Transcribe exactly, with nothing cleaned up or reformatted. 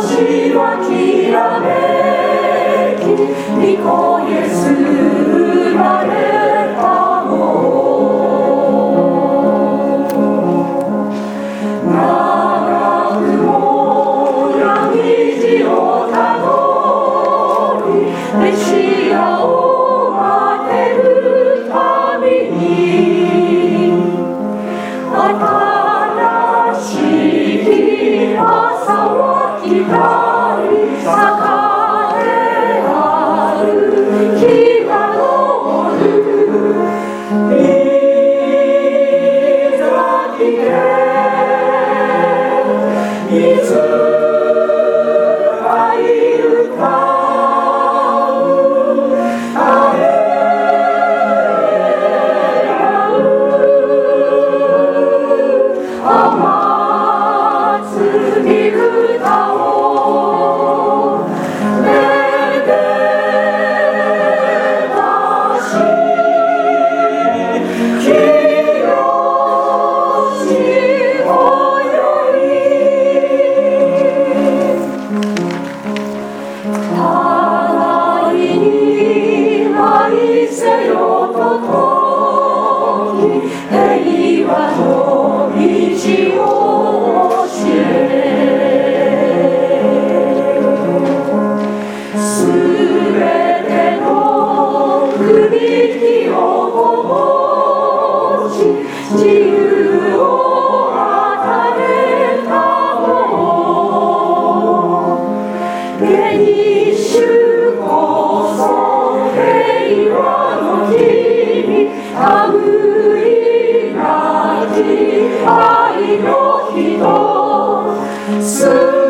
私はきらめき御子イエス生まれたの。長くも闇路をたどりメシアを待てるために新しい朝は来たり栄えある日が昇る。いざ来ていつがいるか自由を与えたの。天主こそ平和の君、類いなき愛の人。